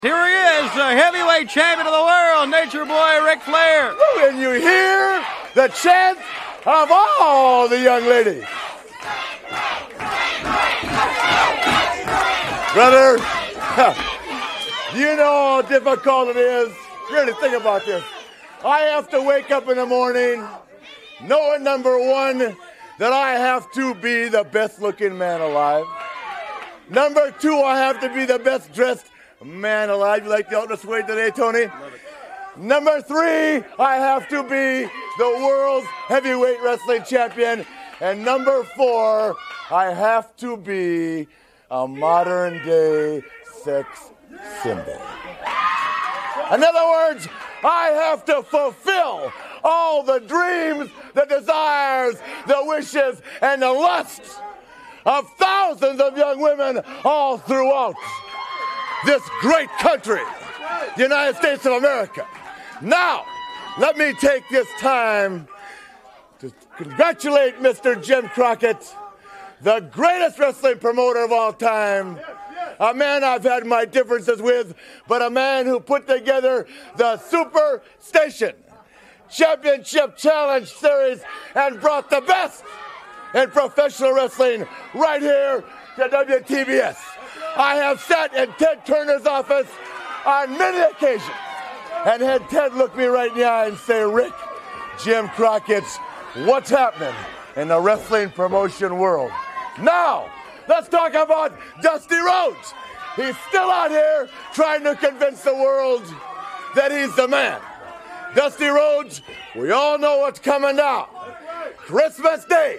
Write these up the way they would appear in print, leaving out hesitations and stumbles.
Here he is, the heavyweight champion of the world, Nature Boy Ric Flair. And you hear the chant of all the young ladies. Brother, you know how difficult it is. Really think about this. I have to wake up in the morning knowing, number one, that I have to be the best looking man alive. Number two, I have to be the best dressed man alive. You like the ultimate weight today, Tony? Number three, I have to be the world's heavyweight wrestling champion. And number four, I have to be a modern day sex symbol. In other words, I have to fulfill all the dreams, the desires, the wishes, and the lusts of thousands of young women all throughout this great country, the United States of America. Now, let me take this time to congratulate Mr. Jim Crockett, the greatest wrestling promoter of all time, a man I've had my differences with, but a man who put together the Super Station Championship Challenge Series and brought the best in professional wrestling right here to WTBS. I have sat in Ted Turner's office on many occasions and had Ted look me right in the eye and say, Rick, Jim Crockett's what's happening in the wrestling promotion world. Now, let's talk about Dusty Rhodes. He's still out here trying to convince the world that he's the man. Dusty Rhodes, we all know what's coming now. Christmas Day.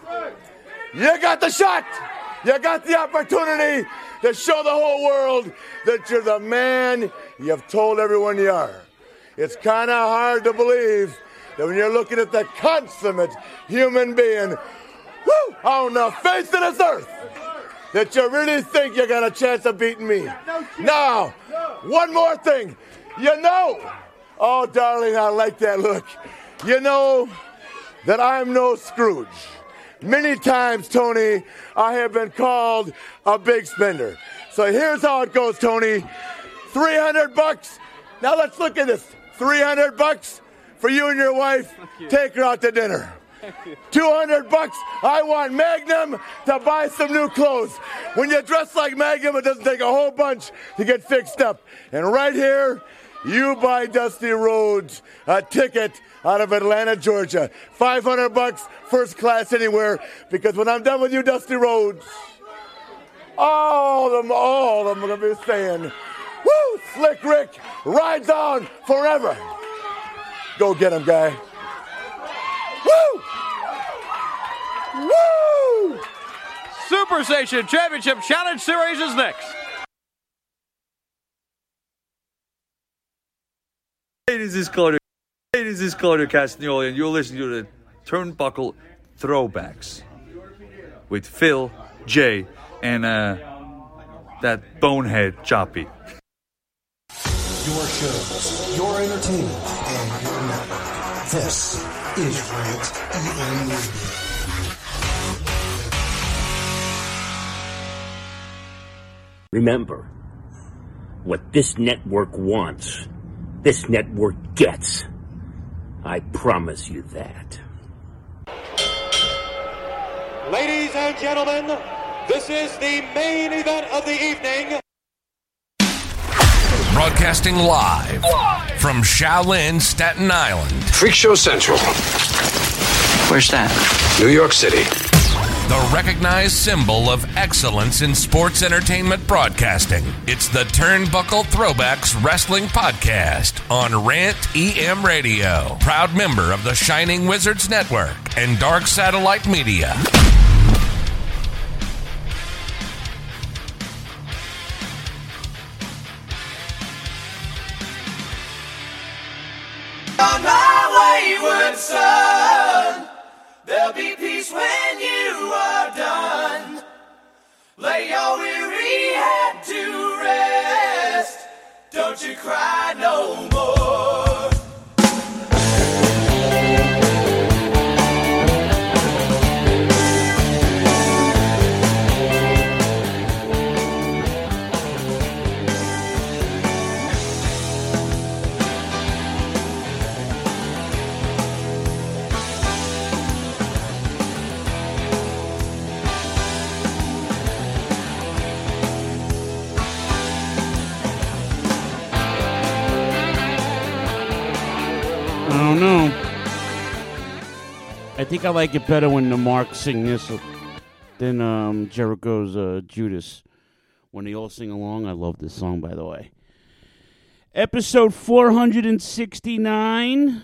You got the shot. You got the opportunity to show the whole world that you're the man you've told everyone you are. It's kind of hard to believe that when you're looking at the consummate human being on the face of this earth, that you really think you got a chance of beating me. Now, one more thing. You know, oh, darling, I like that look. You know that I'm no Scrooge. Many times, Tony, I have been called a big spender. So here's how it goes, Tony. $300. Now let's look at this. $300 for you and your wife. Take her out to dinner. $200. I want Magnum to buy some new clothes. When you dress like Magnum, it doesn't take a whole bunch to get fixed up. And right here, you buy Dusty Rhodes a ticket out of Atlanta, Georgia. $500, first class anywhere. Because when I'm done with you, Dusty Rhodes, all of them are going to be saying, woo, Slick Rick rides on forever. Go get him, guy. Woo! Woo! Super Station Championship Challenge Series is next. This is Claudio Castagnoli, and you're listening to the Turnbuckle Throwbacks with Phil, Jay, and that bonehead Choppy. Your shows, your entertainment, and your network. This is Rant EN Radio. Remember, what this network wants, this network gets. I promise you that. Ladies and gentlemen, this is the main event of the evening. Broadcasting live from Shaolin, Staten Island. Freak Show Central. Where's that? New York City. The recognized symbol of excellence in sports entertainment broadcasting. It's the Turnbuckle Throwbacks Wrestling Podcast on Rant EM Radio. Proud member of the Shining Wizards Network and Dark Satellite Media. On my wayward son, there'll be peace when you are done. Lay your weary head to rest. Don't you cry no more. don't know. I think I like it better when the Marks sing this than Jericho's Judas. When they all sing along, I love this song, by the way. Episode 469.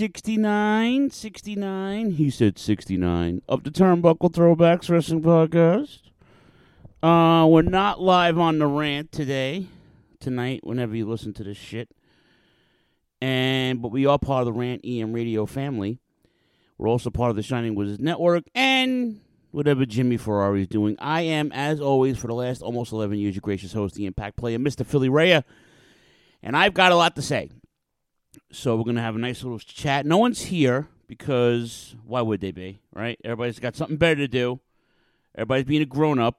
69. He said 69. Of the Turnbuckle Throwbacks Wrestling Podcast. We're not live on the rant tonight, whenever you listen to this shit. But we are part of the Rant EM Radio family. We're also part of the Shining Wizards Network and whatever Jimmy Ferrari is doing. I am, as always, for the last almost 11 years, your gracious host, the Impact Player, Mr. Philly Rhea. And I've got a lot to say. So we're going to have a nice little chat. No one's here because why would they be, right? Everybody's got something better to do. Everybody's being a grown-up.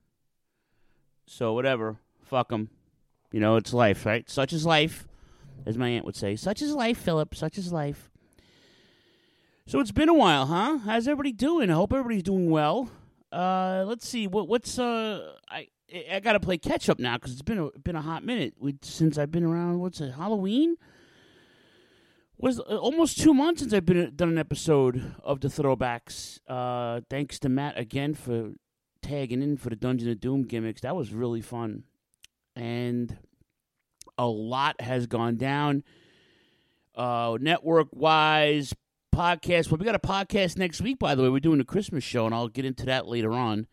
So whatever. Fuck them. You know, it's life, right? Such is life, as my aunt would say. Such is life, Philip. Such is life. So it's been a while, huh? How's everybody doing? I hope everybody's doing well. Let's see. I got to play catch-up now because it's been a hot minute since I've been around. What's it, Halloween? Was almost 2 months since I've done an episode of the Throwbacks. Thanks to Matt again for tagging in for the Dungeon of Doom gimmicks. That was really fun. And a lot has gone down network-wise, podcast. Well, we got a podcast next week, by the way. We're doing a Christmas show, and I'll get into that later on.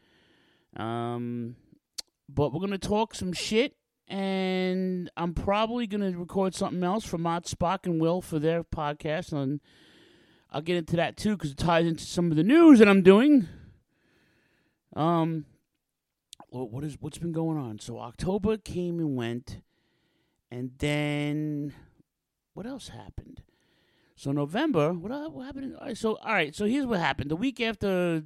But we're going to talk some shit. And I'm probably going to record something else for Mott, Spock, and Will for their podcast. And I'll get into that, too, because it ties into some of the news that I'm doing. What's been going on? So October came and went. And then what else happened? So November, what happened? All right, so here's what happened. The week after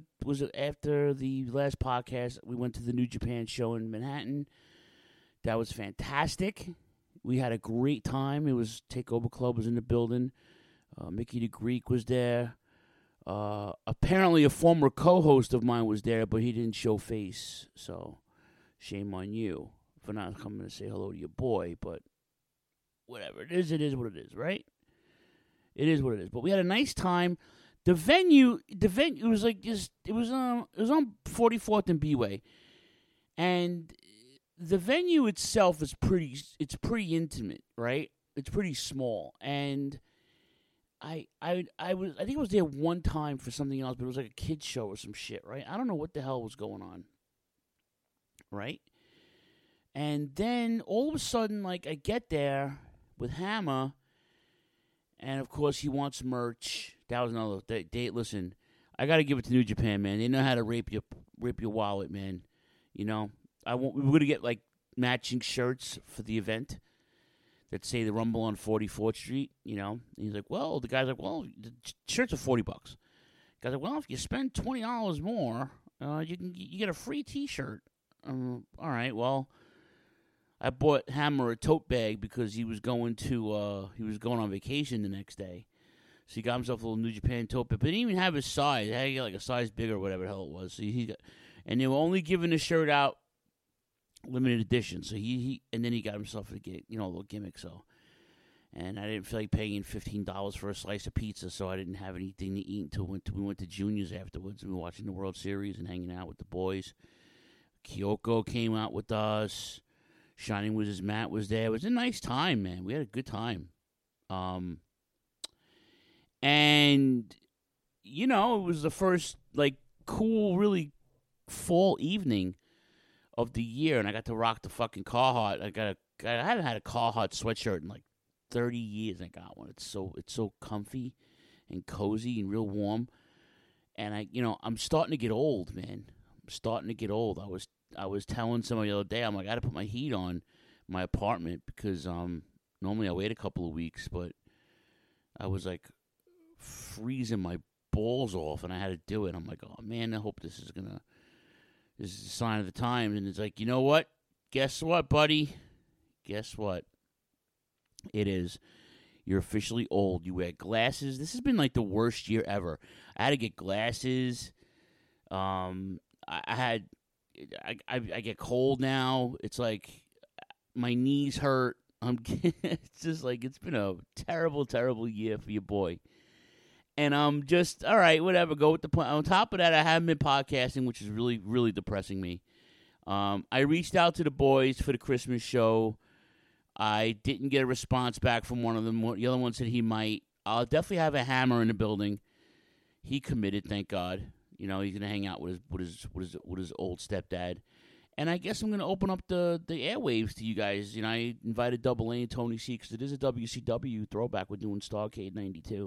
the last podcast, we went to the New Japan show in Manhattan. That was fantastic. We had a great time. It was Takeover Club was in the building. Mickey the Greek was there. Apparently a former co-host of mine was there, but he didn't show face. So shame on you for not coming to say hello to your boy. But whatever. It is what it is, right? It is what it is. But we had a nice time. The venue was like just, it was on 44th and B-Way. And the venue itself is pretty intimate, right? It's pretty small, and I think I was there one time for something else, but it was like a kids show or some shit, right? I don't know what the hell was going on, right? And then all of a sudden, like, I get there with Hammer, and of course he wants merch. That was another date. Listen, I got to give it to New Japan, man. They know how to rape your wallet, man. You know. We were going to get, like, matching shirts for the event that say the Rumble on 44th Street, you know. And he's like, well, the guy's like, well, the shirts are $40. The guy's like, well, if you spend $20 more, you get a free T-shirt. All right, well, I bought Hammer a tote bag because he was going on vacation the next day. So he got himself a little New Japan tote bag, but he didn't even have his size. He had to get, like, a size bigger or whatever the hell it was. So and they were only giving the shirt out limited edition, so he and then he got himself a little gimmick. So, and I didn't feel like paying $15 for a slice of pizza, so I didn't have anything to eat until we went to Junior's afterwards. We were watching the World Series and hanging out with the boys. Kyoko came out with us. Shining Wizards Matt was there. It was a nice time, man. We had a good time. And you know, it was the first like cool, really fall evening of the year, and I got to rock the fucking Carhartt. I haven't had a Carhartt sweatshirt in like 30 years. I got one. It's so comfy and cozy and real warm. And I'm starting to get old, man. I'm starting to get old. I was telling somebody the other day, I'm like, I got to put my heat on my apartment because normally I wait a couple of weeks, but I was like freezing my balls off, and I had to do it. I'm like, oh man, I hope this is a sign of the times. And it's like, you know what? Guess what, buddy? Guess what? It is. You're officially old. You wear glasses. This has been like the worst year ever. I had to get glasses. I get cold now. It's like my knees hurt. It's just like it's been a terrible, terrible year for your boy. And I'm just, all right, whatever, go with the point. On top of that, I haven't been podcasting, which is really, really depressing me. I reached out to the boys for the Christmas show. I didn't get a response back from one of them. The other one said he might. I'll definitely have a Hammer in the building. He committed, thank God. You know, he's gonna hang out with his old stepdad. And I guess I'm gonna open up the airwaves to you guys. You know, I invited Double A and Tony C because it is a WCW throwback. We're doing Starrcade '92.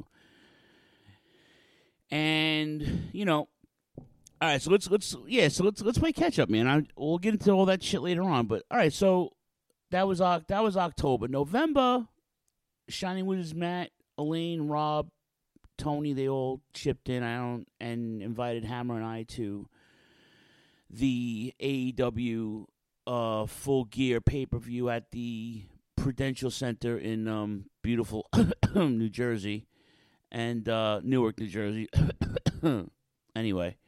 And you know, all right. So let's play catch up, man. We'll get into all that shit later on. But all right, so that was October. November, Shining Wizards, Matt, Elaine, Rob, Tony, they all chipped in. And invited Hammer and I to the AEW Full Gear pay-per-view at the Prudential Center in beautiful New Jersey. And Newark, New Jersey. Anyway,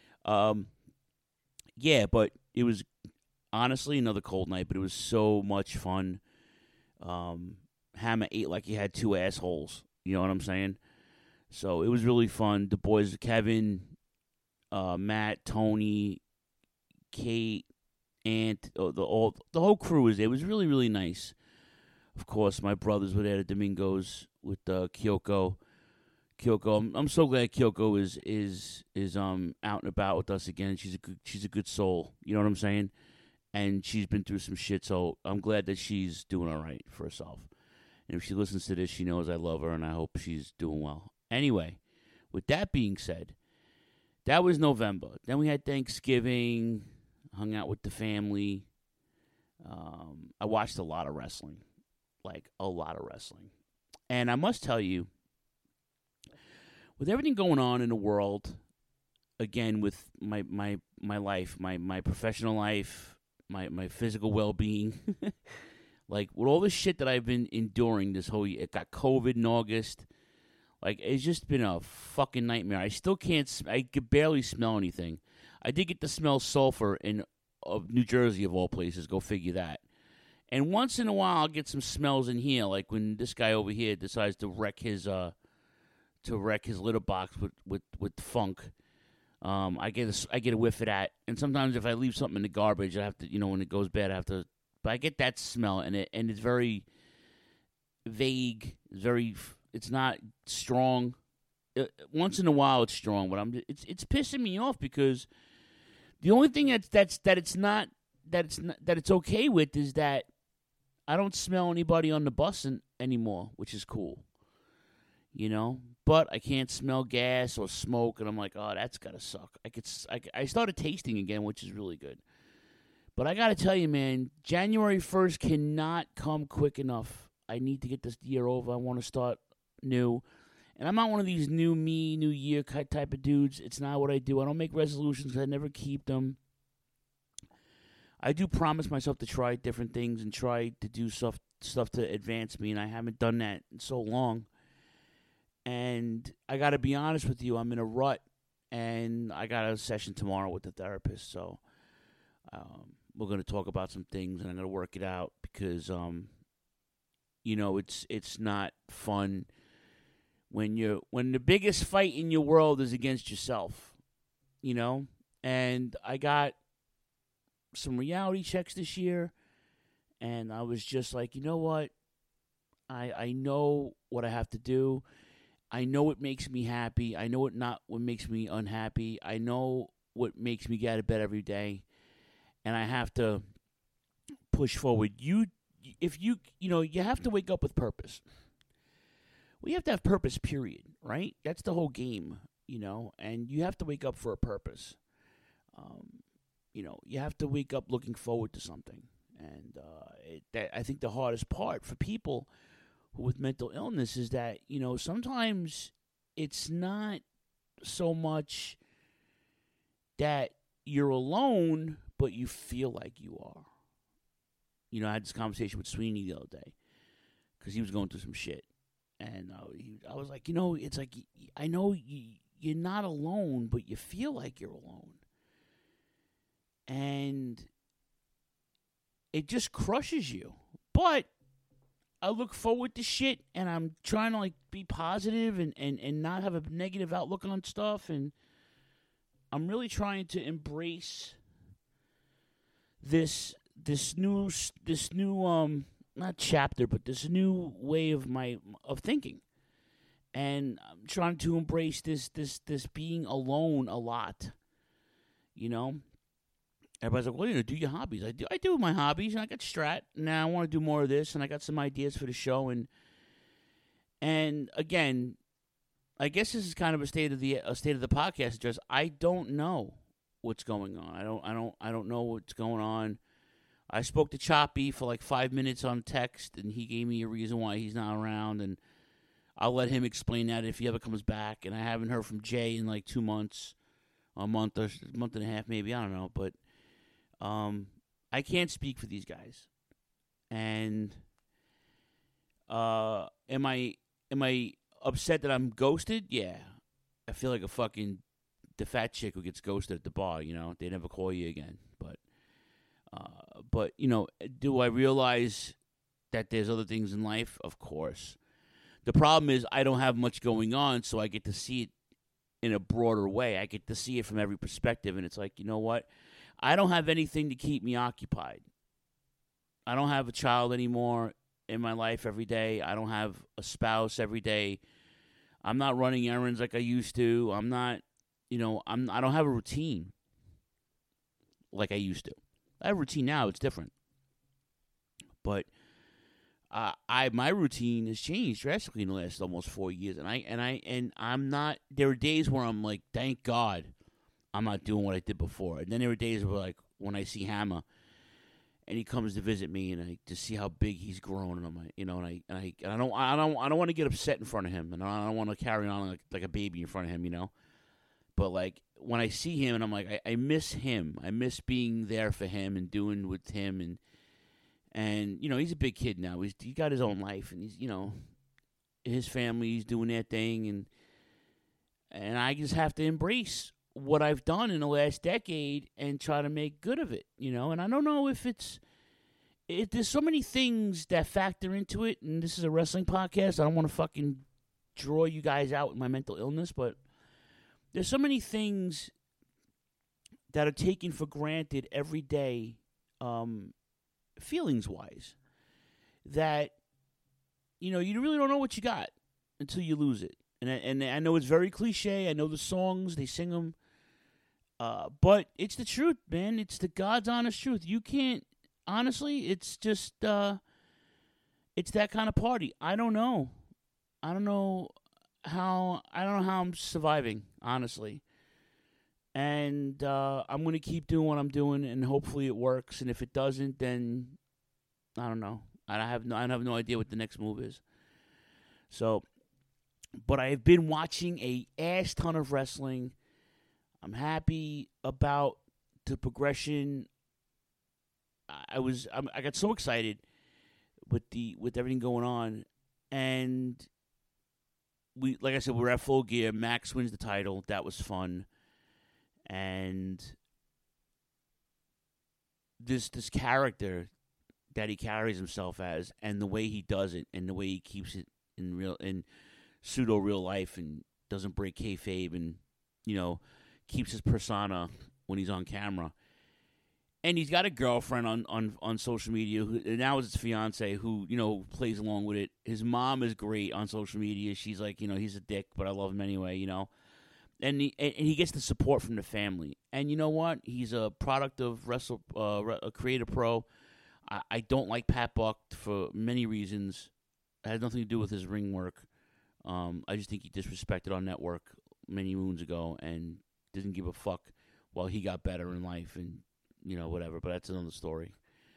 yeah, but it was honestly another cold night, but it was so much fun. Hammer ate like he had two assholes. You know what I'm saying? So it was really fun. The boys, Kevin, Matt, Tony, Kate, Ant, the whole crew was there. It was really, really nice. Of course, my brothers were there at Domingos with Kyoko. I'm so glad Kyoko is out and about with us again. She's a good soul. You know what I'm saying? And she's been through some shit, so I'm glad that she's doing all right for herself. And if she listens to this, she knows I love her, and I hope she's doing well. Anyway, with that being said, that was November. Then we had Thanksgiving, hung out with the family. I watched a lot of wrestling, and I must tell you, with everything going on in the world, again, with my life, my professional life, my physical well-being, like with all the shit that I've been enduring this whole year, it got COVID in August. Like, it's just been a fucking nightmare. I still can't, I could barely smell anything. I did get to smell sulfur in New Jersey, of all places. Go figure that. And once in a while, I'll get some smells in here, like when this guy over here decides to wreck his litter box with funk. I get a whiff of that. And sometimes if I leave something in the garbage, I have to, when it goes bad, but I get that smell, and it's very vague. It's not strong. Once in a while, it's strong, but it's pissing me off because the only thing that it's okay with is that I don't smell anybody on the bus anymore, which is cool. But I can't smell gas or smoke, and I'm like, oh, that's gotta suck. I started tasting again, which is really good. But I gotta tell you, man, January 1st cannot come quick enough. I need to get this year over. I want to start new. And I'm not one of these new year type of dudes. It's not what I do. I don't make resolutions because I never keep them. I do promise myself to try different things and try to do stuff to advance me, and I haven't done that in so long. And I got to be honest with you, I'm in a rut, and I got a session tomorrow with the therapist, so we're going to talk about some things, and I'm going to work it out because, it's not fun when the biggest fight in your world is against yourself, and I got some reality checks this year, and I was just like, you know what, I know what I have to do. I know what makes me happy. I know what makes me unhappy. I know what makes me get out of bed every day, and I have to push forward. You have to wake up with purpose. We have to have purpose, period, right? That's the whole game, and you have to wake up for a purpose. You have to wake up looking forward to something, and I think the hardest part for people with mental illness is that, sometimes it's not so much that you're alone, but you feel like you are. I had this conversation with Sweeney the other day because he was going through some shit. And I was like, it's like, I know you're not alone, but you feel like you're alone. And it just crushes you. But I look forward to shit, and I'm trying to like be positive and not have a negative outlook on stuff, and I'm really trying to embrace this new not chapter, but this new way of thinking, and I'm trying to embrace this being alone a lot. You know, everybody's like, well, do your hobbies. I do my hobbies, and I got Strat. Now I want to do more of this, and I got some ideas for the show, and again, I guess this is kind of a state of the podcast. Just I don't know what's going on. I don't know what's going on. I spoke to Choppy for like 5 minutes on text, and he gave me a reason why he's not around, and I'll let him explain that if he ever comes back. And I haven't heard from Jay in like 2 months, a month and a half maybe, I don't know. But I can't speak for these guys. And am I upset that I'm ghosted? Yeah. I feel like the fat chick who gets ghosted at the bar, you know, they never call you again. But you know, do I realize that there's other things in life? Of course. The problem is I don't have much going on, so I get to see it in a broader way. I get to see it from every perspective, and it's like, you know what? I don't have anything to keep me occupied. I don't have a child anymore in my life every day. I don't have a spouse every day. I'm not running errands like I used to. I'm not, you know, I don't have a routine like I used to. I have a routine now. It's different. But my routine has changed drastically in the last almost 4 years, and I'm not. There are days where I'm like, thank God, I'm not doing what I did before. And then there are days where, like, when I see Hammer, and he comes to visit me, and I just see how big he's grown, and I'm like, you know, and I don't want to get upset in front of him, and I don't want to carry on like a baby in front of him, you know. But like when I see him, and I'm like, I miss him. I miss being there for him and doing with him, and you know, he's a big kid now. He got his own life, and he's, you know, his family's doing their thing, and I just have to embrace what I've done in the last decade and try to make good of it, you know. And I don't know if there's so many things that factor into it, and this is a wrestling podcast. I don't want to fucking draw you guys out with my mental illness, but there's so many things that are taken for granted every day, feelings-wise, that, you know, you really don't know what you got until you lose it. And I know it's very cliche. I know the songs, they sing them. But it's the truth, man. It's the God's honest truth. You can't, honestly, it's just, it's that kind of party. I don't know how I'm surviving, honestly. And I'm going to keep doing what I'm doing, and hopefully it works. And if it doesn't, then I don't know. I have no idea what the next move is. So, but I have been watching a ass ton of wrestling. I'm happy about the progression. I got so excited with everything going on, and like I said, we're at Full Gear. Max wins the title. That was fun. And this character that he carries himself as, and the way he does it, and the way he keeps it in pseudo real life, and doesn't break kayfabe, and, you know, keeps his persona when he's on camera. And he's got a girlfriend on social media, who now is his fiance, who, you know, plays along with it. His mom is great on social media. She's like, you know, he's a dick, but I love him anyway, you know. And he gets the support from the family. And you know what? He's a product of a Creative Pro. I don't like Pat Buck for many reasons. It has nothing to do with his ring work. I just think he disrespected our network many moons ago and didn't give a fuck while he got better in life, and, you know, whatever. But that's another story.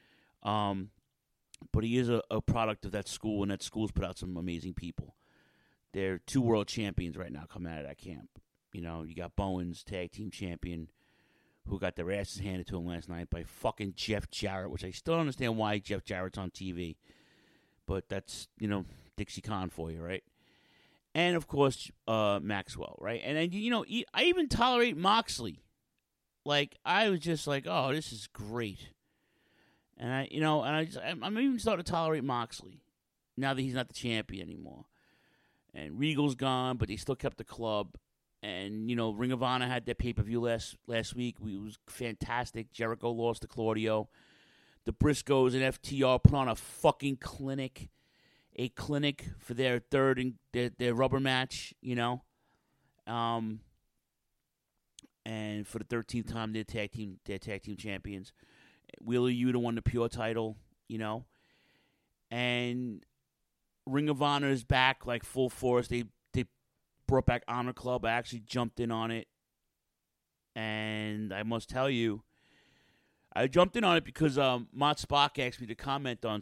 But he is a product of that school, and that school's put out some amazing people. They're 2 world champions right now coming out of that camp. You know, you got Bowens, tag team champion, who got their asses handed to him last night by fucking Jeff Jarrett, which I still don't understand why Jeff Jarrett's on TV. But that's, you know, Dixie Khan for you, right? And, of course, Maxwell, right? And, you know, I even tolerate Moxley. Like, I was just like, oh, this is great. And I'm even starting to tolerate Moxley now that he's not the champion anymore. And Regal's gone, but they still kept the club. And, Ring of Honor had their pay-per-view last week. It was fantastic. Jericho lost to Claudio. The Briscoes and FTR put on a fucking clinic. A clinic for their third and their rubber match, and for the 13th time, they're tag team champions. Wheeler Yuta won the Pure title, and Ring of Honor is back like full force. They brought back Honor Club. I actually jumped in on it, and I must tell you, I jumped in on it because Mott Spock asked me to comment on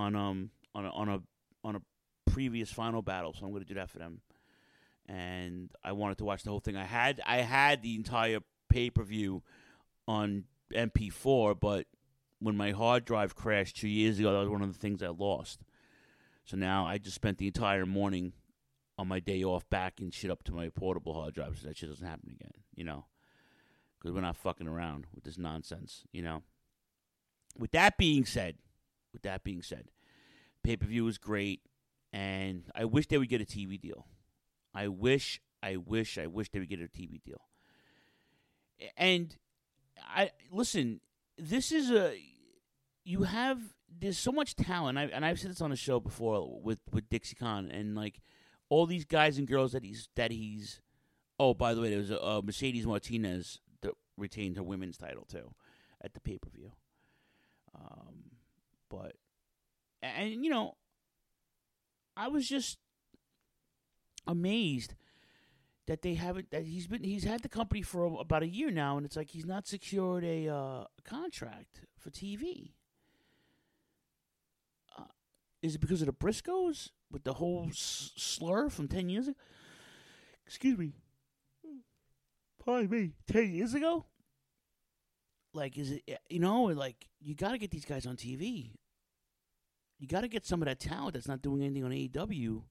a previous Final Battle, so I'm going to do that for them. And I wanted to watch the whole thing. I had the entire pay-per-view on MP4, but when my hard drive crashed 2 years ago, that was one of the things I lost. So now I just spent the entire morning on my day off backing shit up to my portable hard drive so that shit doesn't happen again, because we're not fucking around with this nonsense, With that being said, pay-per-view was great, and I wish they would get a TV deal. I wish they would get a TV deal. And listen, this is there's so much talent, and I've said this on the show before with Dixie Khan, and like all these guys and girls that he's. Oh, by the way, there was a Mercedes Martinez that retained her women's title too at the pay-per-view. But I was just amazed that they haven't. That he's had the company for about a year now, and it's like he's not secured a contract for TV. Is it because of the Briscoes with the whole slur from 10 years ago? Excuse me. Pardon me. 10 years ago? Like, is it, like, you got to get these guys on TV. You got to get some of that talent that's not doing anything on AEW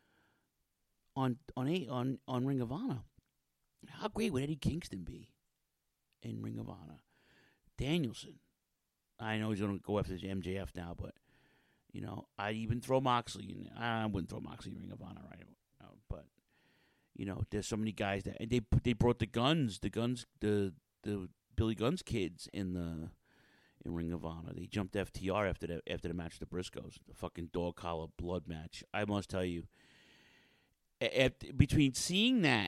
on Ring of Honor. How great would Eddie Kingston be in Ring of Honor? Danielson. I know he's going to go after MJF now, but, I'd even throw Moxley in. I wouldn't throw Moxley in Ring of Honor right now, but, there's so many guys that, and they brought the Billy Gunn's kids in Ring of Honor. They jumped FTR after the match with the Briscoes, the fucking dog collar blood match. I must tell you, between seeing that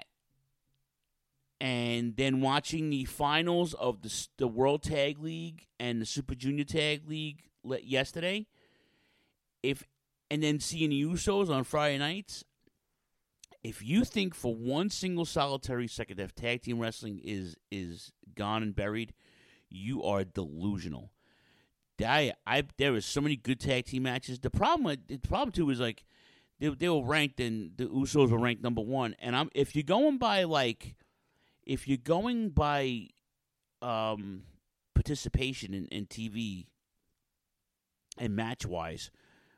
and then watching the finals of the World Tag League and the Super Junior Tag League yesterday, and then seeing the Usos on Friday nights, if you think for one single solitary second that tag team wrestling is gone and buried, you are delusional. There is so many good tag team matches. The problem too is like they were ranked, and the Usos were ranked number one. And if you're going by participation in TV and match wise,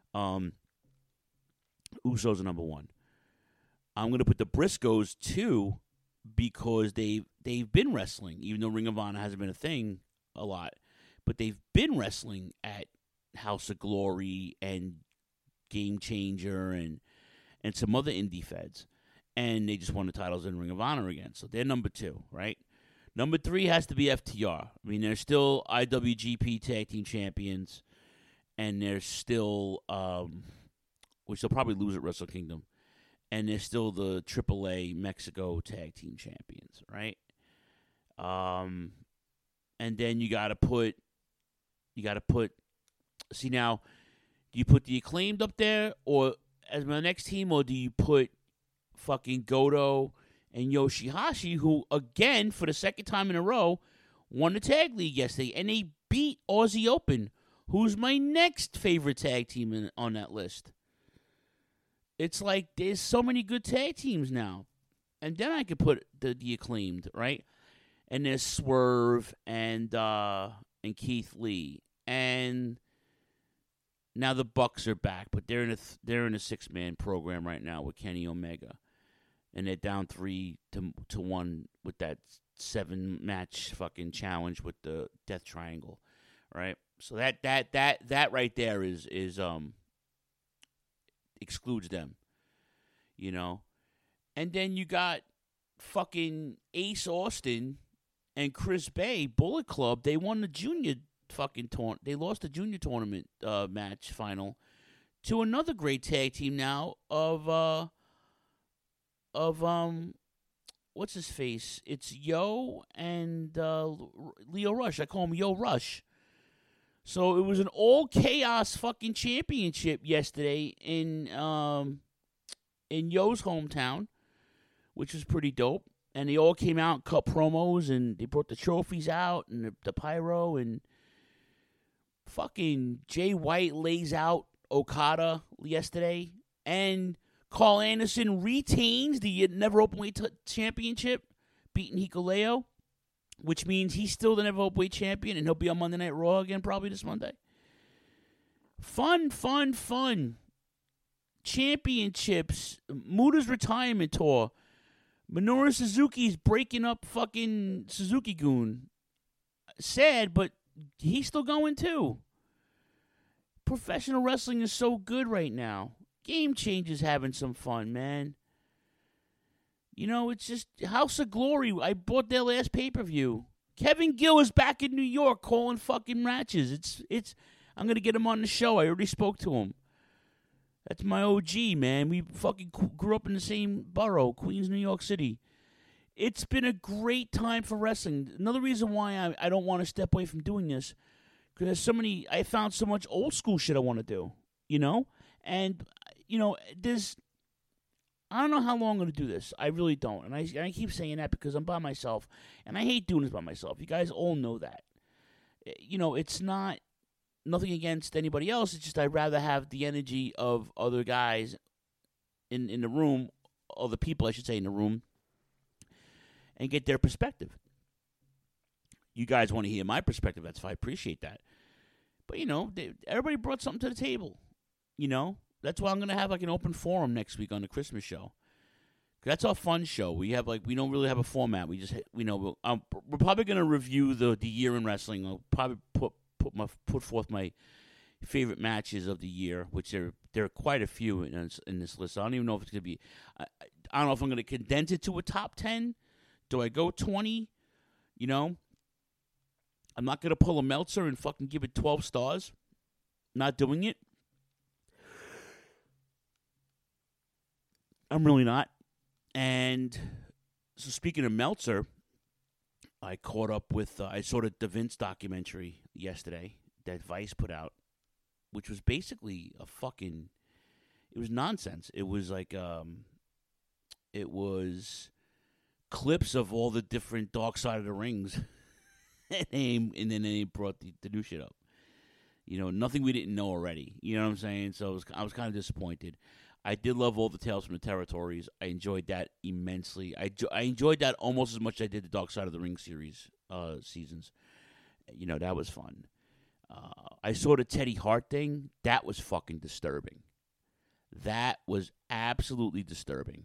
Usos are number one. I'm going to put the Briscoes 2 because they've been wrestling, even though Ring of Honor hasn't been a thing a lot. But they've been wrestling at House of Glory and Game Changer and some other indie feds. And they just won the titles in Ring of Honor again. So they're number 2, right? Number 3 has to be FTR. I mean, they're still IWGP Tag Team Champions. And they're still, which they'll probably lose at Wrestle Kingdom. And they're still the AAA Mexico Tag Team Champions, right? And then you gotta put. See now, do you put the Acclaimed up there, or as my next team, or do you put fucking Goto and Yoshihashi, who again for the second time in a row won the tag league yesterday, and they beat Aussie Open, who's my next favorite tag team on that list. It's like there's so many good tag teams now. And then I could put the Acclaimed, right? And there's Swerve and Keith Lee. And now the Bucks are back, but they're in a 6-man program right now with Kenny Omega. And they're down 3-1 with that 7-match fucking challenge with the Death Triangle, right? So that right there is excludes them. You know? And then you got fucking Ace Austin and Chris Bay, Bullet Club. They won the junior fucking tournament. They lost the junior tournament match final to another great tag team now of what's his face? It's Yo and Leo Rush. I call him Yo Rush. So it was an all chaos fucking championship yesterday in Yo's hometown, which was pretty dope. And they all came out and cut promos, and they brought the trophies out and the pyro, and fucking Jay White lays out Okada yesterday, and Carl Anderson retains the Never Openweight Championship, beating Hikuleo, which means he's still the Never Openweight Champion, and he'll be on Monday Night Raw again probably this Monday. Fun. Championships, Muda's retirement tour, Minoru Suzuki's breaking up fucking Suzuki-gun. Sad, but he's still going too. Professional wrestling is so good right now. Game Changer's having some fun, man. You know, it's just House of Glory. I bought their last pay-per-view. Kevin Gill is back in New York calling fucking matches. I'm going to get him on the show. I already spoke to him. That's my OG, man. We fucking grew up in the same borough, Queens, New York City. It's been a great time for wrestling. Another reason why I don't want to step away from doing this, because I found so much old school shit I want to do, you know? And, you know, I don't know how long I'm going to do this. I really don't. And I keep saying that because I'm by myself, and I hate doing this by myself. You guys all know that. You know, it's not nothing against anybody else. It's just I'd rather have the energy of other guys in the room, or the people, I should say, in the room, and get their perspective. You guys want to hear my perspective. That's fine. I appreciate that. But, you know, everybody brought something to the table. You know? That's why I'm going to have, like, an open forum next week on the Christmas show. That's our fun show. We don't really have a format. We're probably going to review the year in wrestling. I'll probably put forth my favorite matches of the year, which there are quite a few in this list. I don't even know if it's going to be. I don't know if I'm going to condense it to a top 10. Do I go 20? You know, I'm not going to pull a Meltzer and fucking give it 12 stars. Not doing it. I'm really not. And so speaking of Meltzer, I caught up with, I saw the Vince documentary yesterday that Vice put out, which was basically it was nonsense. It was like, it was clips of all the different Dark Side of the Rings, and then they brought the new shit up. You know, nothing we didn't know already. You know what I'm saying? So I was kind of disappointed. I did love all the Tales from the Territories. I enjoyed that immensely. I enjoyed that almost as much as I did the Dark Side of the Ring series seasons. You know, that was fun. I saw the Teddy Hart thing. That was fucking disturbing. That was absolutely disturbing.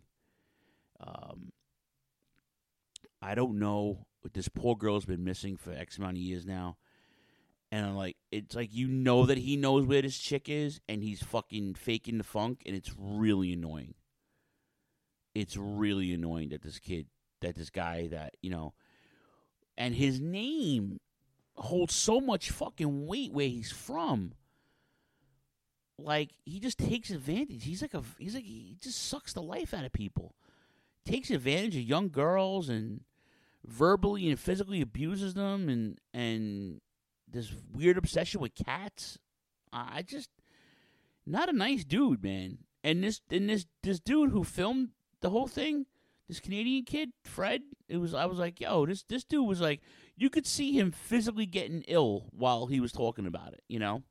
I don't know. This poor girl's been missing for X amount of years now. And I'm like, it's like, you know that he knows where this chick is, and he's fucking faking the funk, and it's really annoying. It's really annoying that this guy that, you know, and his name holds so much fucking weight where he's from. Like, he just takes advantage. He just sucks the life out of people. Takes advantage of young girls and verbally and physically abuses them, and this weird obsession with cats. I just, not a nice dude, man. And this dude who filmed the whole thing, this Canadian kid, Fred, I was like, yo, this dude was like, you could see him physically getting ill while he was talking about it, you know?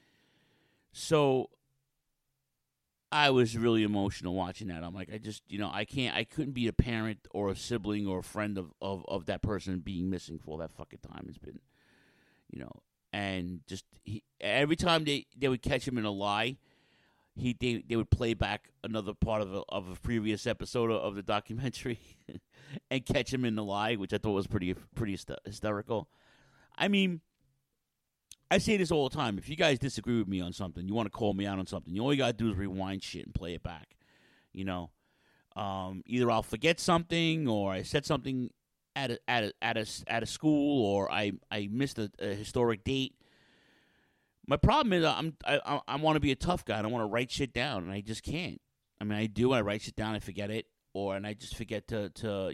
So I was really emotional watching that. I'm like, I just, you know, I couldn't be a parent or a sibling or a friend of that person being missing for all that fucking time. It's been, you know, and just every time they would catch him in a lie, they would play back another part of a previous episode of the documentary and catch him in the lie, which I thought was pretty hysterical. I mean, I say this all the time. If you guys disagree with me on something, you want to call me out on something, you all you got to do is rewind shit and play it back. You know? Either I'll forget something, or I said something at a school, or I missed a historic date. My problem is I want to be a tough guy. I don't want to write shit down, and I just can't. I mean, I do. I write shit down, I forget it, and I just forget to tell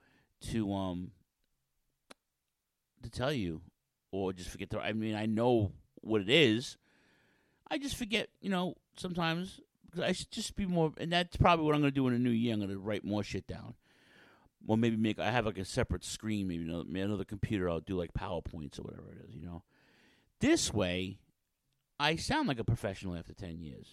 you, or just forget to. I mean, I know what it is. I just forget, sometimes. Because I should just be more, and that's probably what I'm going to do in the new year. I'm going to write more shit down. Or maybe I have like a separate screen, maybe another computer. I'll do like PowerPoints or whatever it is, This way, I sound like a professional after 10 years,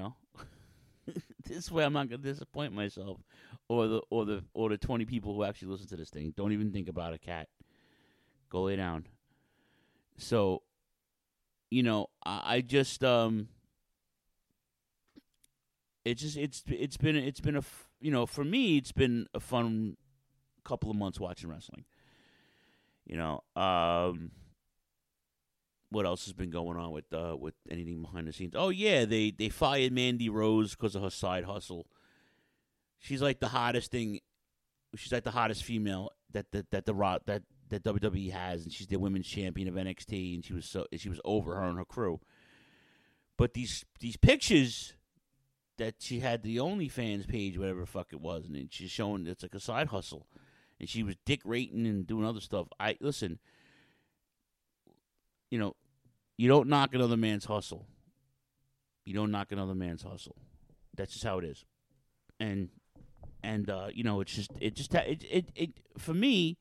This way, I'm not going to disappoint myself or the 20 people who actually listen to this thing. Don't even think about it, cat. Go lay down. So, I just It's been a for me it's been a fun couple of months watching wrestling. What else has been going on with anything behind the scenes? Oh yeah, they fired Mandy Rose because of her side hustle. She's like the hottest thing. She's like the hottest female that WWE has, and she's the women's champion of NXT, and she was over her and her crew. But these pictures that she had the OnlyFans page, whatever the fuck it was, and she's showing it's like a side hustle, and she was dick rating and doing other stuff. Listen, you don't knock another man's hustle. You don't knock another man's hustle. That's just how it is. And it for me,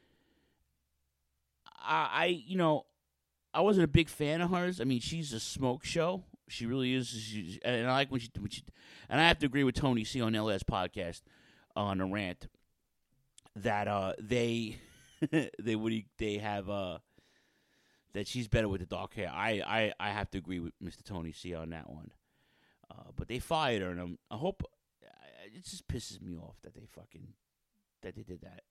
I wasn't a big fan of hers. I mean, she's a smoke show. She really is. And I like when she, and I have to agree with Tony C on their last podcast on a rant that they have that she's better with the dark hair. I have to agree with Mr. Tony C on that one. But they fired her, and I hope it just pisses me off that they did that.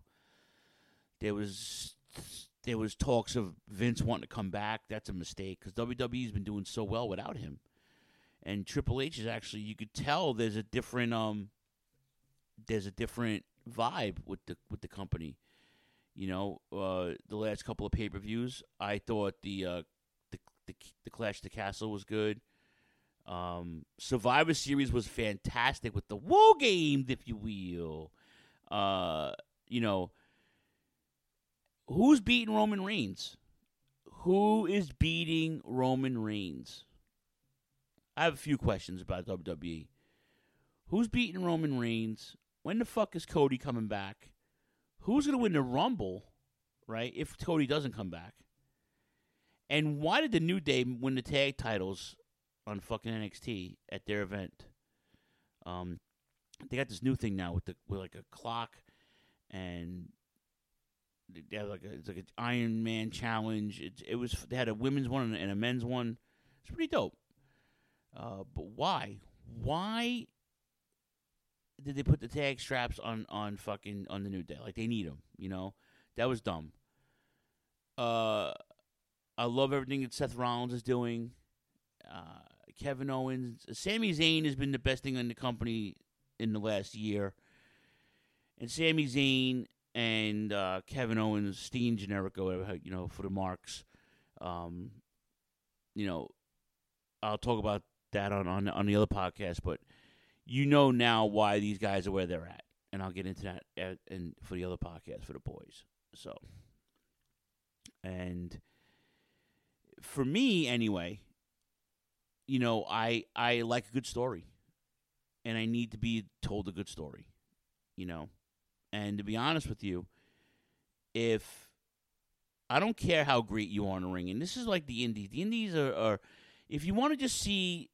There was talks of Vince wanting to come back. That's a mistake because WWE's been doing so well without him. And Triple H is actually, you could tell there's a different vibe with the company. The last couple of pay-per-views, I thought the Clash of the Castle was good. Survivor Series was fantastic with the War Games, if you will. Who's beating Roman Reigns? Who is beating Roman Reigns? I have a few questions about WWE. Who's beating Roman Reigns? When the fuck is Cody coming back? Who's going to win the Rumble, right, if Cody doesn't come back? And why did the New Day win the tag titles on fucking NXT at their event? They got this new thing now with like a clock, and they have it's like an Iron Man challenge. They had a women's one and a men's one. It's pretty dope. But why? Why did they put the tag straps on the New Day? Like, they need them, That was dumb. I love everything that Seth Rollins is doing. Kevin Owens. Sami Zayn has been the best thing in the company in the last year. And Sami Zayn and Kevin Owens, Steen Generico, for the marks. I'll talk about that on the other podcast, but now why these guys are where they're at, and I'll get into that and for the other podcast for the boys. So, and for me anyway, I like a good story, and I need to be told a good story, And to be honest with you, if I don't care how great you are in the ring, and this is like the Indies are if you want to just see.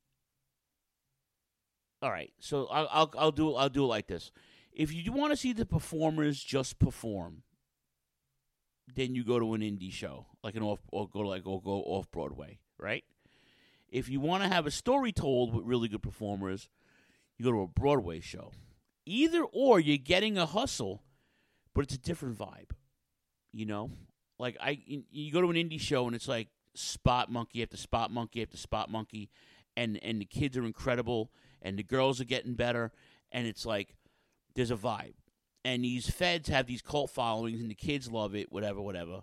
All right, so I'll do it like this. If you want to see the performers just perform, then you go to an indie show, like go off Broadway, right? If you want to have a story told with really good performers, you go to a Broadway show. Either or, you're getting a hustle, but it's a different vibe, Like you go to an indie show and it's like spot monkey after spot monkey after spot monkey, and the kids are incredible, and the girls are getting better, and it's like there's a vibe. And these feds have these cult followings, and the kids love it, whatever.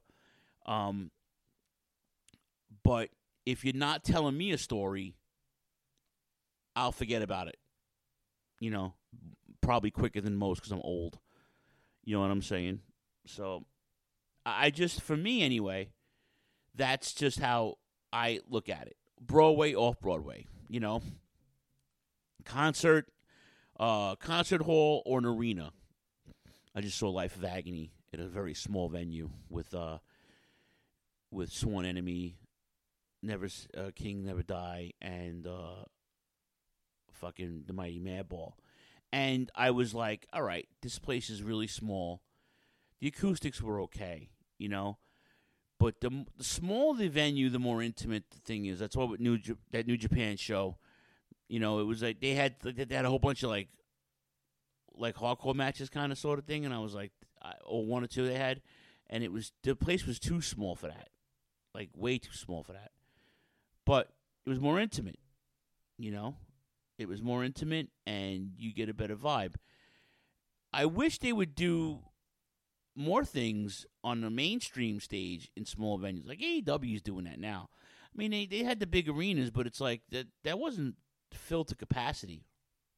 But if you're not telling me a story, I'll forget about it. You know, probably quicker than most because I'm old. You know what I'm saying? So, I just, for me anyway, that's just how I look at it. Broadway, off-Broadway, you know. Concert hall, or an arena. I just saw Life of Agony at a very small venue with Sworn Enemy, King Never Die, and fucking the Mighty Madball. And I was like, all right, this place is really small. The acoustics were okay, you know. But the smaller the venue, the more intimate the thing is. That's what with that New Japan show, you know, it was like they had a whole bunch of like hardcore matches kind of sort of thing. And I was like, or one or two they had. And the place was too small for that. Like way too small for that. But it was more intimate, you know. It was more intimate, and you get a better vibe. I wish they would do more things on the mainstream stage in small venues. Like AEW is doing that now. I mean, they had the big arenas, but it's like that wasn't filled to capacity.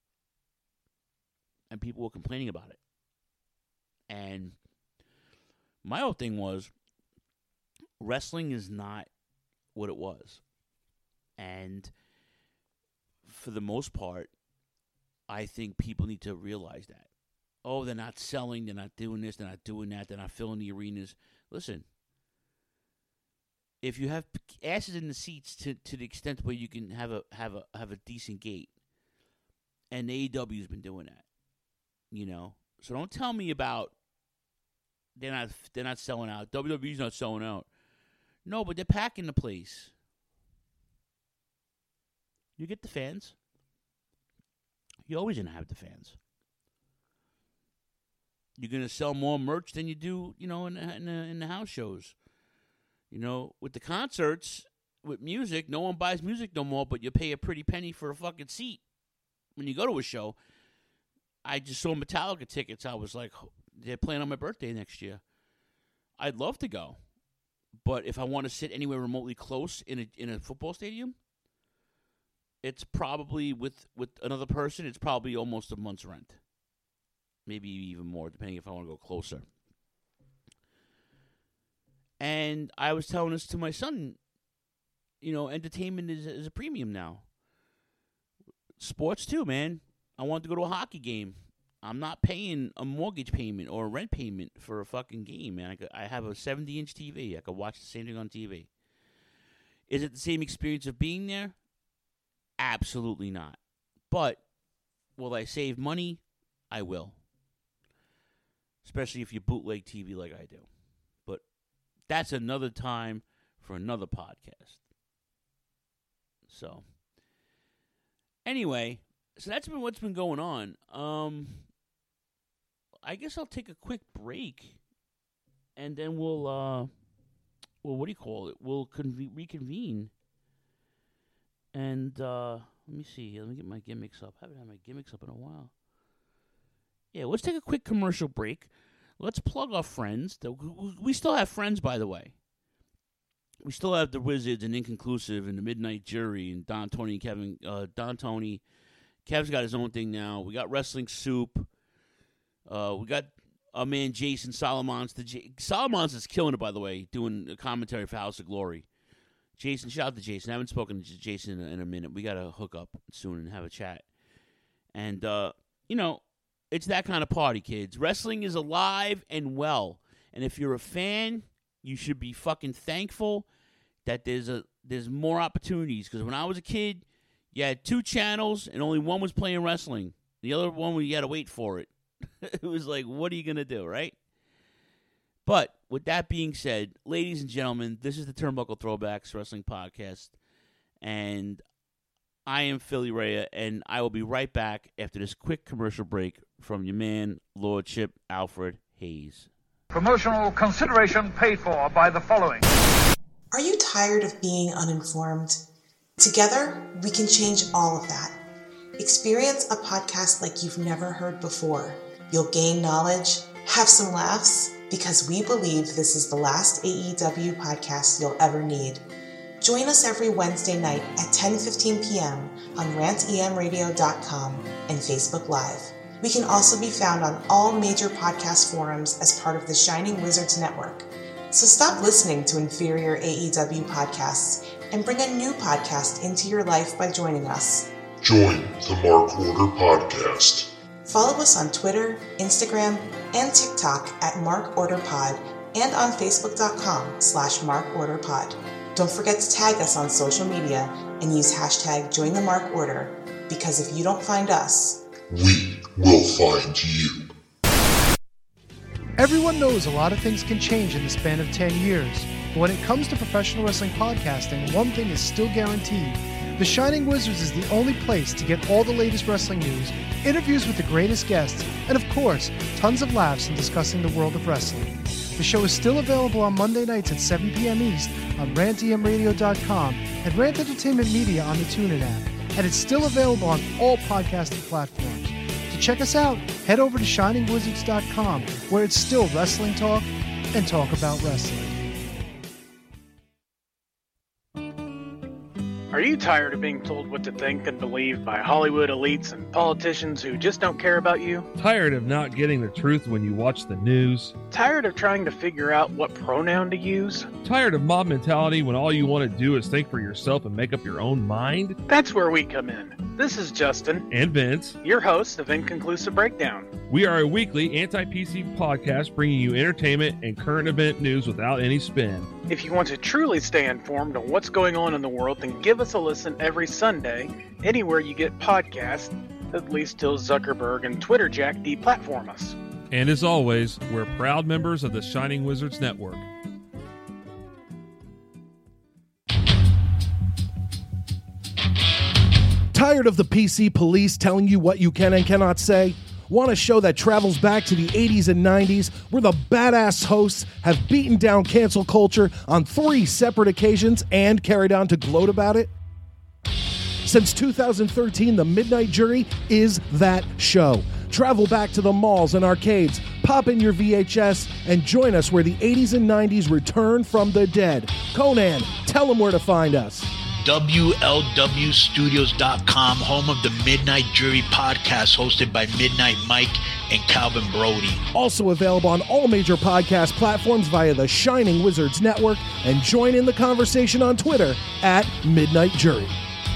And people were complaining about it. And my whole thing was, wrestling is not what it was. And for the most part, I think people need to realize that. Oh, they're not selling, they're not doing this, they're not doing that, they're not filling the arenas. Listen, if you have asses in the seats to the extent where you can have a decent gate, and AEW's been doing that, you know. So don't tell me about they're not selling out. WWE's not selling out. No, but they're packing the place. You get the fans. You're always going to have the fans. You're going to sell more merch than you do, you know, in the house shows. You know, with the concerts, with music, no one buys music no more, but you pay a pretty penny for a fucking seat when you go to a show. I just saw Metallica tickets. I was like, they're playing on my birthday next year. I'd love to go. But if I want to sit anywhere remotely close in a football stadium, it's probably, with another person, it's probably almost a month's rent. Maybe even more, depending if I want to go closer. And I was telling this to my son, you know, entertainment is a premium now. Sports too, man. I want to go to a hockey game. I'm not paying a mortgage payment or a rent payment for a fucking game, man. I have a 70-inch TV. I could watch the same thing on TV. Is it the same experience of being there? Absolutely not. But will I save money? I will. Especially if you bootleg TV like I do. But that's another time for another podcast. So, anyway, so that's been what's been going on. I guess I'll take a quick break, and then we'll what do you call it? We'll reconvene. And let me see. Let me get my gimmicks up. I haven't had my gimmicks up in a while. Yeah, let's take a quick commercial break. Let's plug our friends. We still have friends, by the way. We still have the Wizards and Inconclusive and the Midnight Jury and Don, Tony, and Kevin. Don, Tony. Kev's got his own thing now. We got Wrestling Soup. We got our man Jason Solomons. Solomons is killing it, by the way, doing a commentary for House of Glory. Jason, shout out to Jason. I haven't spoken to Jason in a minute. We got to hook up soon and have a chat. And, you know, it's that kind of party, kids. Wrestling is alive and well. And if you're a fan, you should be fucking thankful that there's more opportunities. Because when I was a kid, you had 2 channels and only one was playing wrestling. The other one, you had to wait for it. It was like, what are you going to do, right? But with that being said, ladies and gentlemen, this is the Turnbuckle Throwbacks Wrestling Podcast. And I am Philly Rhea, and I will be right back after this quick commercial break from your man, Lordship Alfred Hayes. Promotional consideration paid for by the following. Are you tired of being uninformed? Together, we can change all of that. Experience a podcast like you've never heard before. You'll gain knowledge, have some laughs, because we believe this is the last AEW podcast you'll ever need. Join us every Wednesday night at 10:15 p.m. on rantemradio.com and Facebook Live. We can also be found on all major podcast forums as part of the Shining Wizards Network. So stop listening to inferior AEW podcasts and bring a new podcast into your life by joining us. Join the Mark Order Podcast. Follow us on Twitter, Instagram, and TikTok at MarkOrderPod and on Facebook.com/MarkOrderPod. Don't forget to tag us on social media and use hashtag #JoinTheMarkOrder, because if you don't find us, we will find you. Everyone knows a lot of things can change in the span of 10 years, but when it comes to professional wrestling podcasting, one thing is still guaranteed. The Shining Wizards is the only place to get all the latest wrestling news, interviews with the greatest guests, and of course, tons of laughs in discussing the world of wrestling. The show is still available on Monday nights at 7 p.m. East on rantemradio.com and Rant Entertainment Media on the TuneIn app, and it's still available on all podcasting platforms. To check us out, head over to shiningwizards.com, where it's still wrestling talk and talk about wrestling. Are you tired of being told what to think and believe by Hollywood elites and politicians who just don't care about you? Tired of not getting the truth when you watch the news? Tired of trying to figure out what pronoun to use? Tired of mob mentality when all you want to do is think for yourself and make up your own mind? That's where we come in. This is Justin. And Vince. Your host of Inconclusive Breakdown. We are a weekly anti-PC podcast bringing you entertainment and current event news without any spin. If you want to truly stay informed on what's going on in the world, then give us a listen every Sunday, anywhere you get podcasts, at least till Zuckerberg and Twitter Jack deplatform us. And as always, we're proud members of the Shining Wizards Network. Tired of the PC police telling you what you can and cannot say? Want a show that travels back to the 80s and 90s, where the badass hosts have beaten down cancel culture on 3 separate occasions and carried on to gloat about it? Since 2013, The Midnight Jury is that show. Travel back to the malls and arcades, pop in your VHS, and join us where the 80s and 90s return from the dead. Conan, tell them where to find us. WLWstudios.com, home of the Midnight Jury podcast, hosted by Midnight Mike and Calvin Brody. Also available on all major podcast platforms via the Shining Wizards Network, and join in the conversation on Twitter at Midnight Jury.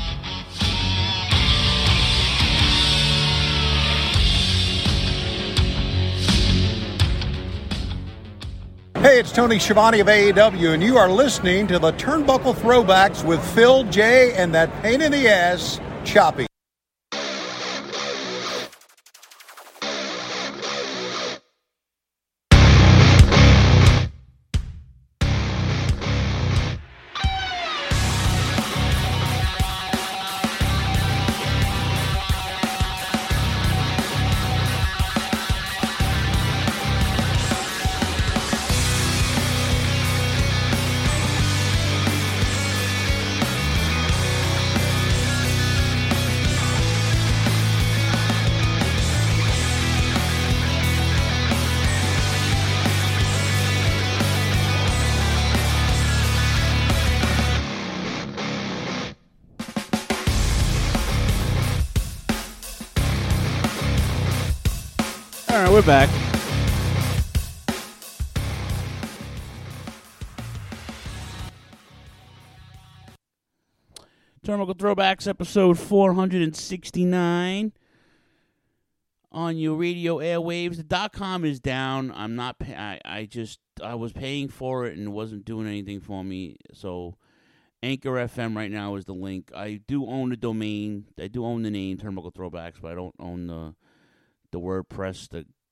Hey, it's Tony Schiavone of AEW, and you are listening to the Turnbuckle Throwbacks with Phil, Jay, and that pain in the ass, Choppy. We're back. Turnbuckle Throwbacks, episode 469 on your radio airwaves. The .com is down. I'm not. I was paying for it and it wasn't doing anything for me. So Anchor FM right now is the link. I do own the domain. I do own the name Turnbuckle Throwbacks, but I don't own the WordPress.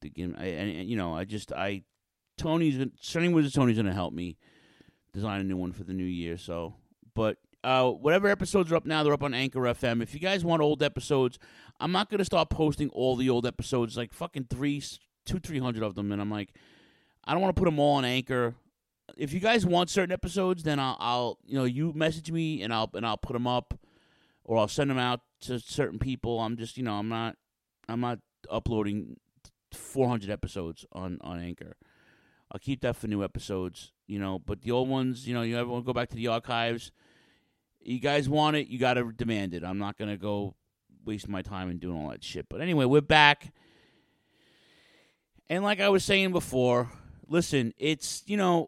Tony's gonna help me design a new one for the new year. So, but whatever episodes are up now, they're up on Anchor FM. If you guys want old episodes, I'm not gonna start posting all the old episodes, like fucking 300 of them, and I'm like, I don't want to put them all on Anchor. if you guys want certain episodes, then I'll you message me and I'll put them up, or I'll send them out to certain people. I'm just I'm not uploading 400 episodes on Anchor. I'll keep that for new episodes, but the old ones, you ever want to go back to the archives, you guys want it, you got to demand it. I'm not going to go waste my time and doing all that shit. But anyway, we're back. And like I was saying before, listen, it's, you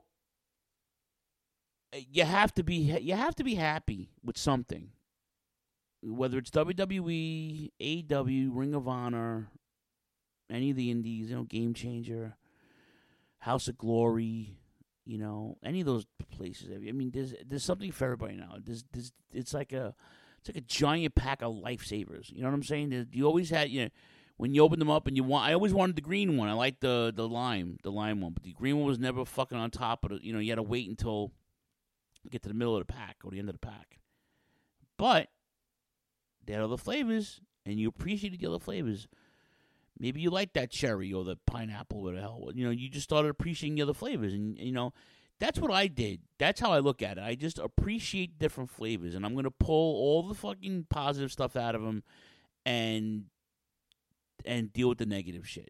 have to be happy with something. Whether it's WWE, AEW, Ring of Honor, any of the indies, Game Changer, House of Glory, any of those places. I mean, there's something for everybody now. It's like a giant pack of lifesavers. You know what I'm saying? You always had, when you open them up and I always wanted the green one. I liked the lime one, but the green one was never fucking on top of it. You had to wait until you get to the middle of the pack or the end of the pack. But they had other flavors, and you appreciated the other flavors. Maybe you like that cherry or the pineapple or the hell. You just started appreciating the other flavors. And, that's what I did. That's how I look at it. I just appreciate different flavors. And I'm going to pull all the fucking positive stuff out of them and deal with the negative shit.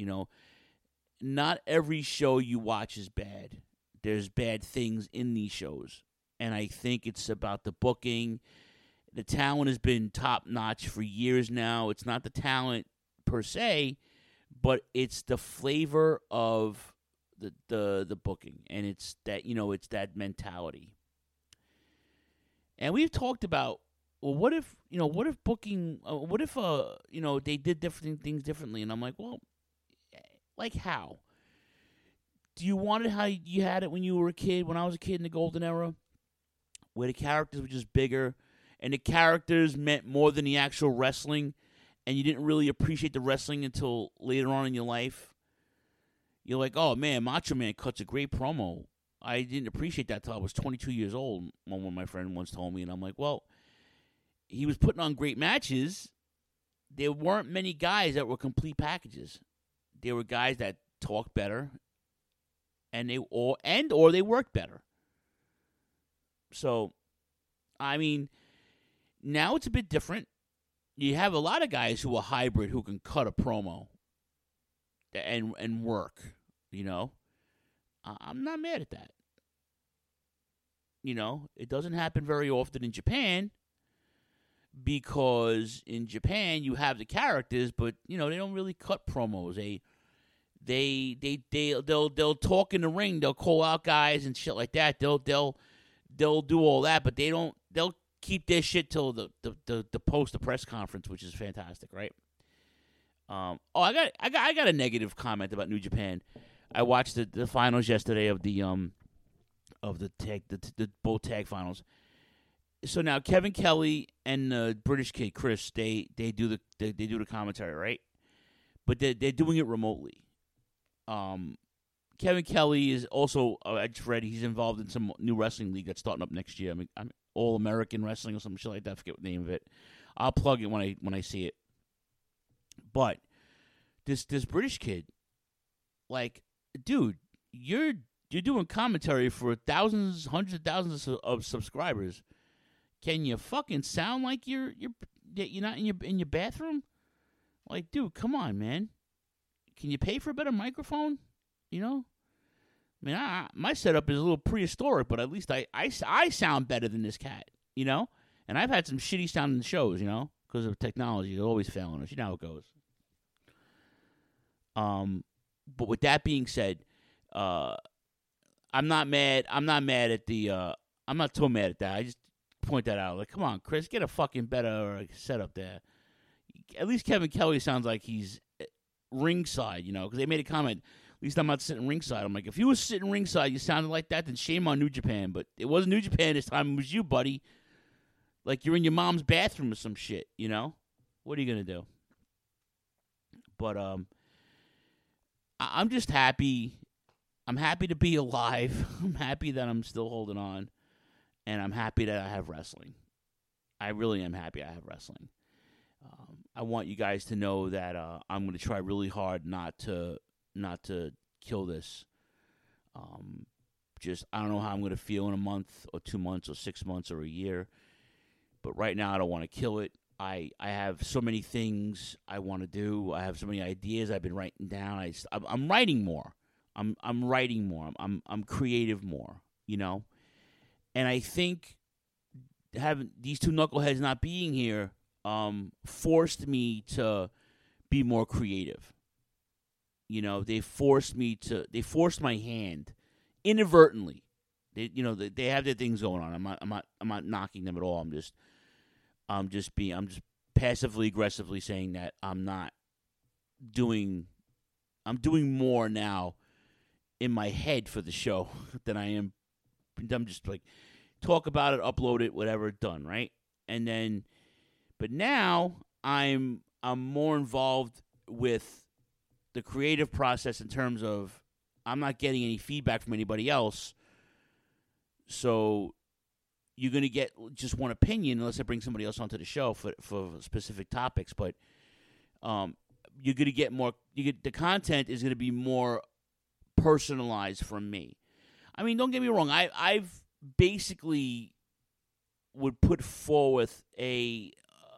Not every show you watch is bad. There's bad things in these shows. And I think it's about the booking. The talent has been top-notch for years now. It's not the talent per se, but it's the flavor of the booking, and it's that it's that mentality. And we've talked about, well, what if booking, what if they did different things differently? And I'm like, well, like how? Do you want it how you had it when you were a kid? When I was a kid in the golden era, where the characters were just bigger, and the characters meant more than the actual wrestling. And you didn't really appreciate the wrestling until later on in your life. You're like, oh, man, Macho Man cuts a great promo. I didn't appreciate that until I was 22 years old, one of my friends once told me. And I'm like, well, he was putting on great matches. There weren't many guys that were complete packages. There were guys that talked better, or they worked better. So, I mean, now it's a bit different. You have a lot of guys who are hybrid who can cut a promo and work, I'm not mad at that. It doesn't happen very often in Japan because in Japan you have the characters, but, they don't really cut promos. They'll talk in the ring. They'll call out guys and shit like that. They'll do all that, but they'll keep their shit till the post the press conference, which is fantastic, right? I got a negative comment about New Japan. I watched the finals yesterday of the both tag finals. So now Kevin Kelly and the British kid Chris, they do the commentary, right? But they're doing it remotely. Kevin Kelly is also, I just read, he's involved in some new wrestling league that's starting up next year. I'm All American Wrestling or some shit like that. I forget the name of it. I'll plug it when I see it. But this British kid, like, dude, you're doing commentary for thousands, hundreds of thousands of subscribers. Can you fucking sound like you're not in your bathroom? Like, dude, come on, man. Can you pay for a better microphone? I mean, my setup is a little prehistoric, but at least I sound better than this cat, And I've had some shitty sounding shows, because of technology. They're always failing us. You know how it goes. But with that being said, I'm not mad. I'm not mad at I'm not so mad at that. I just point that out. Like, come on, Chris, get a fucking better setup there. At least Kevin Kelly sounds like he's ringside, because they made a comment. At least I'm not sitting ringside. I'm like, if you were sitting ringside, you sounded like that, then shame on New Japan. But it wasn't New Japan this time. It was you, buddy. Like you're in your mom's bathroom or some shit, What are you going to do? But I'm just happy. I'm happy to be alive. I'm happy that I'm still holding on. And I'm happy that I have wrestling. I really am happy I have wrestling. I want you guys to know that I'm going to try really hard not to kill this. just, I don't know how I'm going to feel in a month or 2 months or 6 months or a year. But right now, I don't want to kill it. I have so many things I want to do. I have so many ideas I've been writing down. I'm writing more. I'm writing more. I'm creative more, you know? And I think having these two knuckleheads not being here forced me to be more creative. You know, they forced my hand inadvertently. They have their things going on. I'm not knocking them at all. I'm just passively aggressively saying that I'm doing more now in my head for the show than I am. I'm just like talk about it, upload it, whatever, done, right? And then, but now I'm more involved with the creative process in terms of I'm not getting any feedback from anybody else. So you're going to get just one opinion unless I bring somebody else onto the show for specific topics. But you're going to get more. The content is going to be more personalized from me. I mean, don't get me wrong. I've basically would put forward a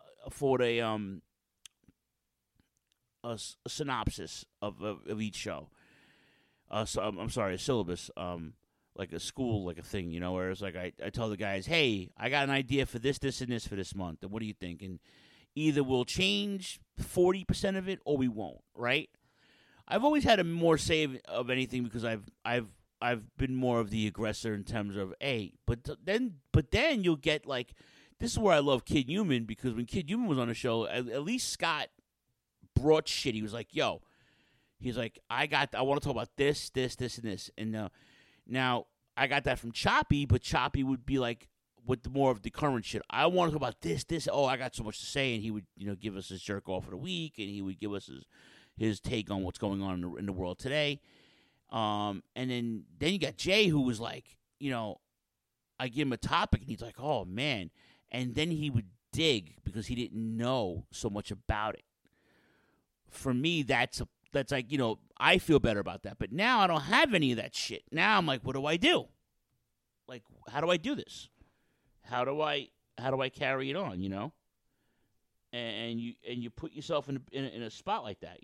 synopsis of each show. So I'm sorry, a syllabus. Like a school, like a thing, you know, where it's like I tell the guys, hey, I got an idea for this, and this for this month, and what do you think? And either we'll change 40% of it or we won't, right? I've always had a more say of anything because I've been more of the aggressor in terms of, hey, but then you'll get like, this is where I love Kid Human, because when Kid Human was on the show, at least Scott brought shit. He was like, yo, he's like, I want to talk about this, and this, and now, I got that from Choppy, but Choppy would be like, with more of the current shit. I want to talk about this. Oh, I got so much to say, and he would, give us his jerk off of the week, and he would give us his take on what's going on in the world today. And then you got Jay, who was like, I give him a topic, and he's like, oh man, and then he would dig because he didn't know so much about it. For me, that's like, I feel better about that. But now I don't have any of that shit. Now I'm like, what do I do? Like, how do I do this? How do I carry it on, And you put yourself in a spot like that,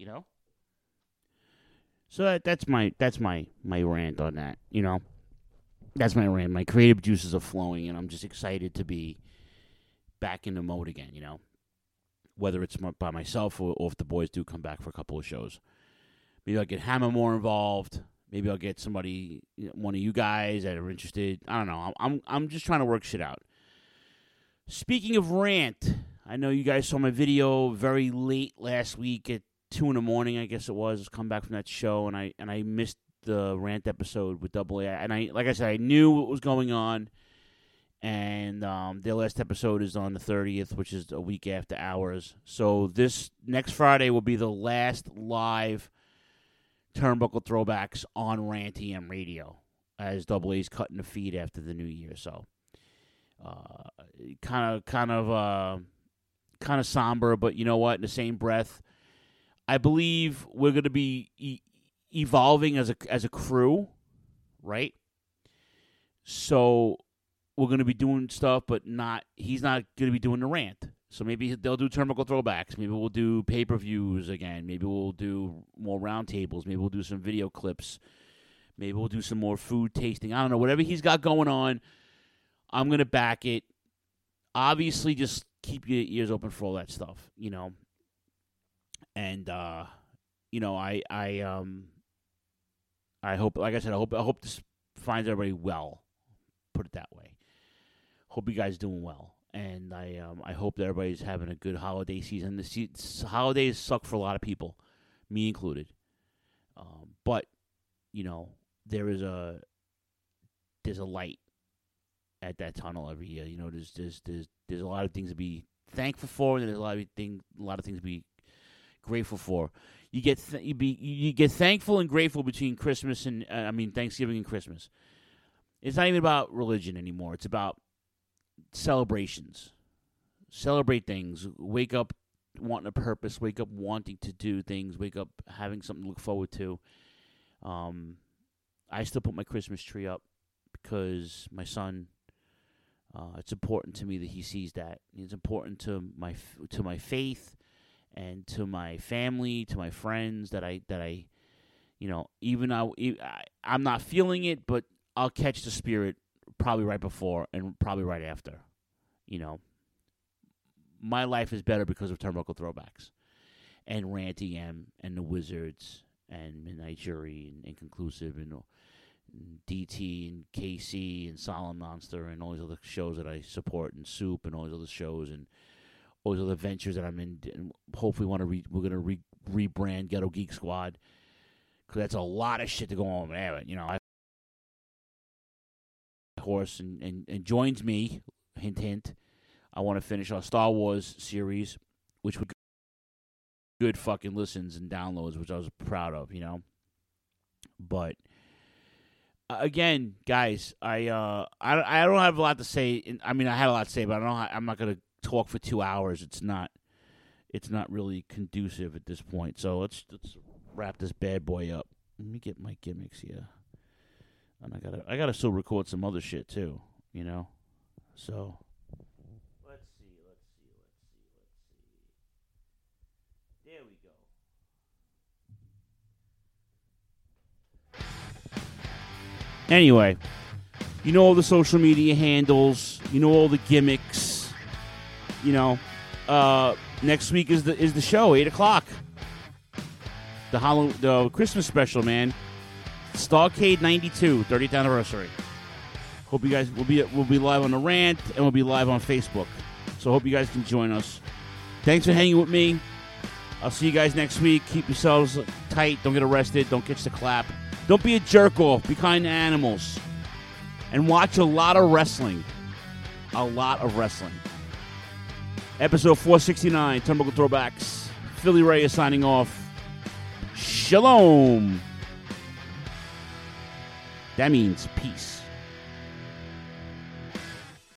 So that's my rant on that, That's my rant. My creative juices are flowing, and I'm just excited to be back in the mode again, Whether it's by myself or if the boys do come back for a couple of shows. Maybe I'll get Hammer more involved. Maybe I'll get somebody, one of you guys that are interested. I don't know. I'm just trying to work shit out. Speaking of rant, I know you guys saw my video very late last week at 2 a.m, I guess it was. Come back from that show, and I missed the rant episode with Double A. And like I said, I knew what was going on. And their last episode is on the 30th, which is a week after ours. So this next Friday will be the last live Turnbuckle Throwbacks on Rant EM Radio, as Double A's cutting the feed after the new year. So kind of somber, but you know what? In the same breath, I believe we're going to be evolving as a crew, right? So we're going to be doing stuff, but he's not going to be doing the rant. So maybe they'll do Turnbuckle Throwbacks. Maybe we'll do pay-per-views again. Maybe we'll do more roundtables. Maybe we'll do some video clips. Maybe we'll do some more food tasting. I don't know. Whatever he's got going on, I'm going to back it. Obviously, just keep your ears open for all that stuff, And, I hope, like I said, I hope this finds everybody well. Put it that way. Hope you guys doing well. And I hope that everybody's having a good holiday season. The holidays suck for a lot of people, me included. But there's a light at that tunnel every year. There's a lot of things to be thankful for, and there's a lot of things to be grateful for. You get thankful and grateful between Christmas and Thanksgiving and Christmas. It's not even about religion anymore. It's about celebrations. Celebrate things. Wake up wanting a purpose. Wake up wanting to do things. Wake up having something to look forward to. I still put my Christmas tree up. because my son, it's important to me that he sees that. It's important to my faith and to my family, to my friends that I even I'm not feeling it, but I'll catch the spirit probably right before and probably right after. My life is better because of Turnbuckle Throwbacks and Rant EM and the Wizards and Midnight Jury and Inconclusive and DT and KC and Solemn Monster and all these other shows that I support and Soup and all these other shows and all these other ventures that I'm in. And hopefully, we're gonna rebrand Ghetto Geek Squad because that's a lot of shit to go on there. I horse and joins me. Hint, hint. I want to finish our Star Wars series, which would good fucking listens and downloads, which I was proud of, But again, guys, I don't have a lot to say. I mean, I had a lot to say, but I'm not gonna talk for 2 hours. It's not really conducive at this point. So let's wrap this bad boy up. Let me get my gimmicks here, and I gotta still record some other shit too, So let's see. There we go. Anyway, all the social media handles, all the gimmicks, next week is the show, 8:00. The Christmas special, man. Starcade 92, 30th anniversary. Hope you guys we'll be live on the Rant and we'll be live on Facebook. So hope you guys can join us. Thanks for hanging with me. I'll see you guys next week. Keep yourselves tight. Don't get arrested. Don't catch the clap. Don't be a jerk off. Be kind to animals. And watch a lot of wrestling. A lot of wrestling. Episode 469, Turnbuckle Throwbacks. Philly Ray is signing off. Shalom. That means peace.